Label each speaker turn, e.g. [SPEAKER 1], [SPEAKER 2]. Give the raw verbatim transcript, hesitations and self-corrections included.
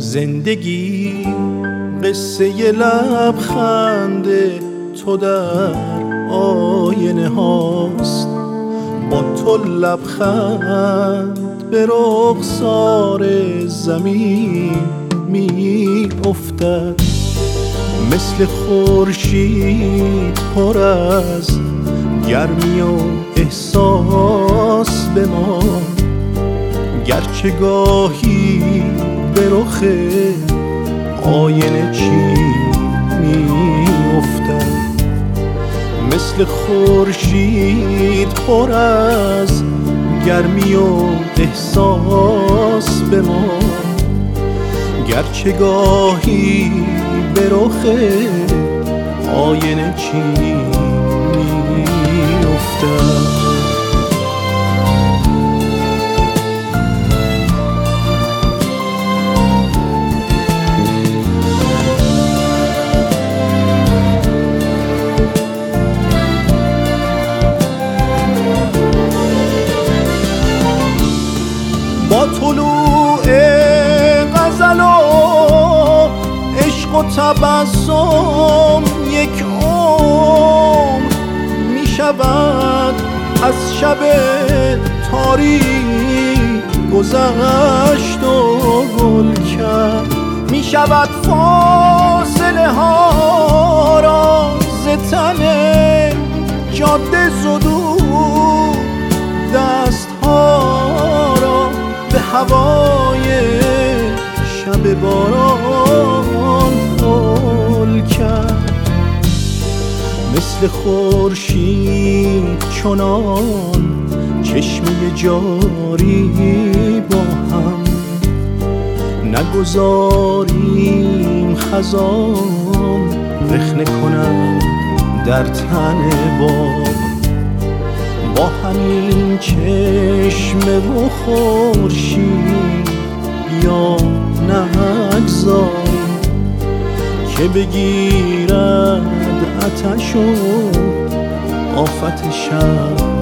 [SPEAKER 1] زندگی قصه ی لبخند تو در آینه هاست، با تو لبخند به رخسار زمین می افتد. مثل خورشید پر از گرمی و احساس به ما، گرچه گاهی به رخ آینه چی می افتد. مثل خورشید پر از گرمی و احساس به ما، گرچه گاهی به رخ آینه چی می افتد. با طلوع غزل و عشق و تبسم یک عمر می شود از شب تاریک گذشت و گل کرد. می شود فاصله ها را ز تن جاده زدود، دست ها را به هوای شب باران هل کرد. مثل خورشید چنان چشمه جاری با هم، نگذاریم خزان رخنه کنند در تن باد. با همین چشمه و خورشید یا نگذاریم که بگیرد آتش و آفت شب